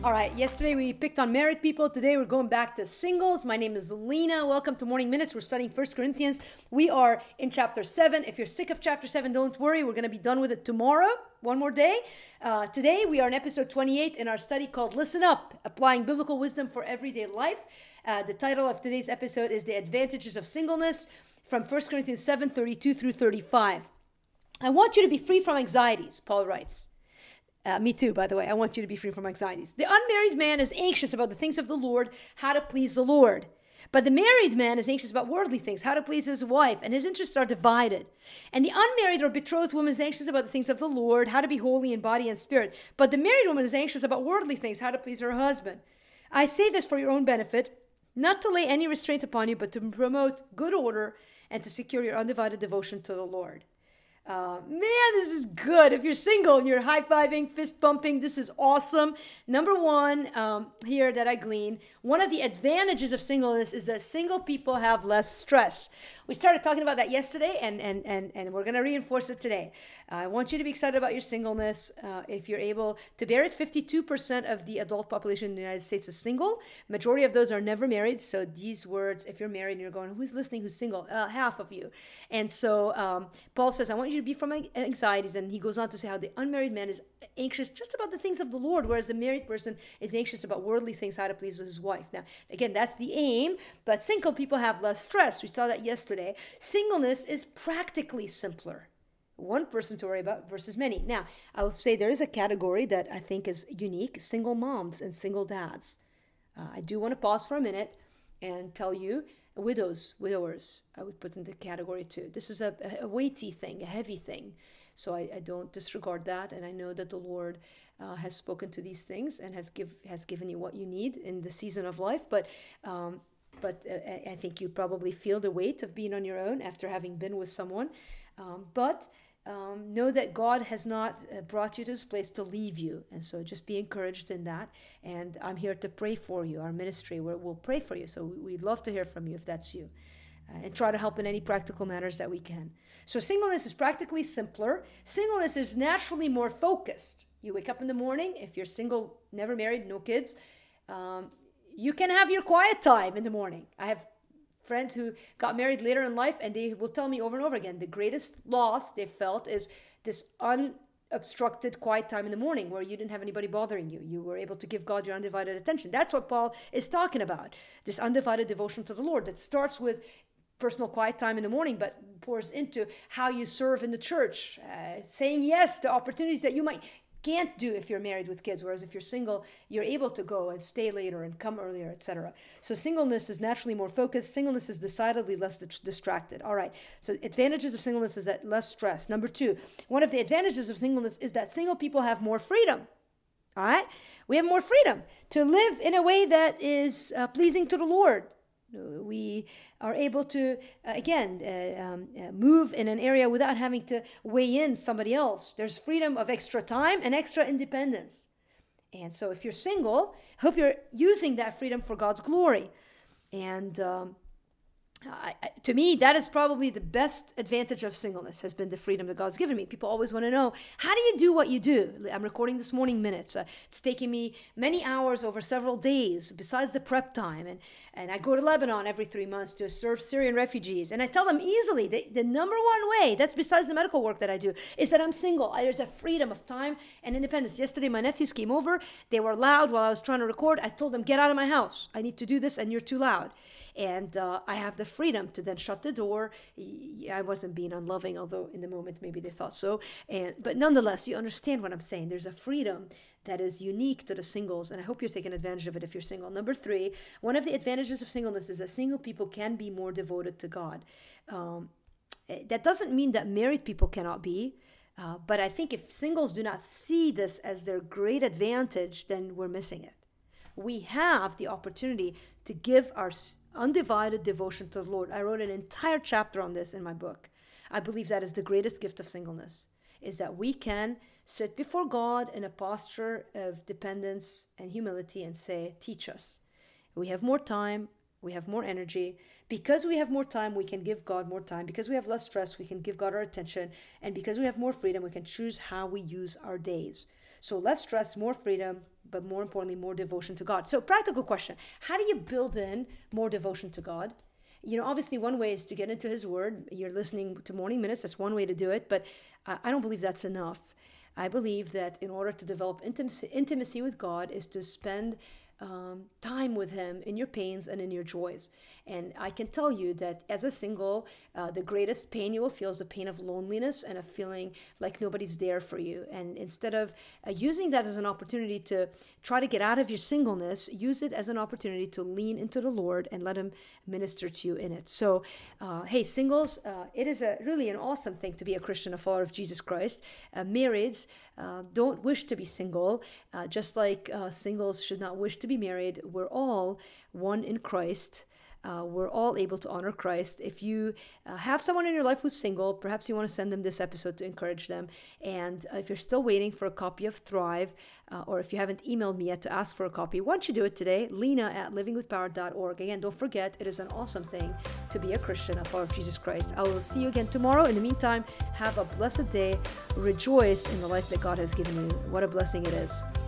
All right, yesterday we picked on married people. Today we're going back to singles. My name is Lena. Welcome to Morning Minutes. We're studying 1 Corinthians. We are in chapter 7. If you're sick of chapter 7, don't worry. We're going to be done with it tomorrow. One more day. Today we are in episode 28 in our study called Listen Up, Applying Biblical Wisdom for Everyday Life. The title of today's episode is The Advantages of Singleness from 1 Corinthians 7, 32 through 35. I want you to be free from anxieties, Paul writes. Me too, by the way. I want you to be free from anxieties. The unmarried man is anxious about the things of the Lord, how to please the Lord. But the married man is anxious about worldly things, how to please his wife, and his interests are divided. And the unmarried or betrothed woman is anxious about the things of the Lord, how to be holy in body and spirit. But the married woman is anxious about worldly things, how to please her husband. I say this for your own benefit, not to lay any restraint upon you, but to promote good order and to secure your undivided devotion to the Lord. Man, this is good. If you're single and you're high-fiving, fist-bumping, this is awesome. Number one, here that I glean, one of the advantages of singleness is that single people have less stress. We started talking about that yesterday, and we're going to reinforce it today. I want you to be excited about your singleness. If you're able to bear it, 52% of the adult population in the United States is single. Majority of those are never married. So these words, if you're married and you're going, who's listening, who's single? Half of you. And so Paul says, I want you to be from anxieties. And he goes on to say how the unmarried man is anxious just about the things of the Lord, whereas the married person is anxious about worldly things, how to please his wife. Now, again, that's the aim, but single people have less stress. We saw that yesterday. Singleness is practically simpler. One person to worry about versus many. Now, I will say there is a category that I think is unique, single moms and single dads. I do want to pause for a minute and tell you, widowers, I would put in the category too. This is a weighty thing, a heavy thing. So I don't disregard that, and I know that the Lord has spoken to these things and has given you what you need in the season of life. But I think you probably feel the weight of being on your own after having been with someone. But know that God has not brought you to this place to leave you. And so just be encouraged in that. And I'm here to pray for you. Our ministry, we'll pray for you. So we'd love to hear from you if that's you. And try to help in any practical matters that we can. So singleness is practically simpler. Singleness is naturally more focused. You wake up in the morning. If you're single, never married, no kids, you can have your quiet time in the morning. I have friends who got married later in life, and they will tell me over and over again, the greatest loss they felt is this unobstructed quiet time in the morning where you didn't have anybody bothering you. You were able to give God your undivided attention. That's what Paul is talking about, this undivided devotion to the Lord that starts with personal quiet time in the morning, but pours into how you serve in the church, saying yes to opportunities that you can't do if you're married with kids, whereas if you're single, you're able to go and stay later and come earlier, etc. So singleness is naturally more focused. Singleness is decidedly less distracted. All right, so advantages of singleness is that less stress. Number two, one of the advantages of singleness is that single people have more freedom. All right, we have more freedom to live in a way that is pleasing to the Lord. We are able to, move in an area without having to weigh in somebody else. There's freedom of extra time and extra independence. And so if you're single, I hope you're using that freedom for God's glory. And to me, that is probably the best advantage of singleness, has been the freedom that God's given me. People always want to know, how do you do what you do? I'm recording this Morning Minutes. It's taking me many hours over several days, besides the prep time. And I go to Lebanon every 3 months to serve Syrian refugees. And I tell them easily, the number one way, that's besides the medical work that I do, is that I'm single. There's a freedom of time and independence. Yesterday, my nephews came over. They were loud while I was trying to record. I told them, get out of my house. I need to do this, and you're too loud. And I have the freedom to then shut the door. I wasn't being unloving, although in the moment maybe they thought so. But nonetheless, you understand what I'm saying. There's a freedom that is unique to the singles, and I hope you're taking advantage of it if you're single. Number three, one of the advantages of singleness is that single people can be more devoted to God. That doesn't mean that married people cannot be, but I think if singles do not see this as their great advantage, then we're missing it. We have the opportunity to give our undivided devotion to the Lord. I wrote an entire chapter on this in my book. I believe that is the greatest gift of singleness, is that we can sit before God in a posture of dependence and humility and say, teach us. We have more time. We have more energy. Because we have more time, we can give God more time. Because we have less stress, we can give God our attention. And because we have more freedom, we can choose how we use our days. So less stress, more freedom, but more importantly, more devotion to God. So practical question, how do you build in more devotion to God? Obviously one way is to get into his word. You're listening to Morning Minutes. That's one way to do it, but I don't believe that's enough. I believe that in order to develop intimacy with God is to spend time with him in your pains and in your joys. And I can tell you that as a single, the greatest pain you will feel is the pain of loneliness and of feeling like nobody's there for you. And instead of using that as an opportunity to try to get out of your singleness, use it as an opportunity to lean into the Lord and let him minister to you in it. So, hey, singles, it is really an awesome thing to be a Christian, a follower of Jesus Christ. Marrieds don't wish to be single, just like singles should not wish to be married. We're all one in Christ. We're all able to honor Christ. If you have someone in your life who's single, perhaps you want to send them this episode to encourage them. And if you're still waiting for a copy of Thrive, or if you haven't emailed me yet to ask for a copy, why don't you do it today? Lena@livingwithpower.org. Again, don't forget, it is an awesome thing to be a Christian, a follower of Jesus Christ. I will see you again tomorrow. In the meantime, have a blessed day. Rejoice in the life that God has given you. What a blessing it is.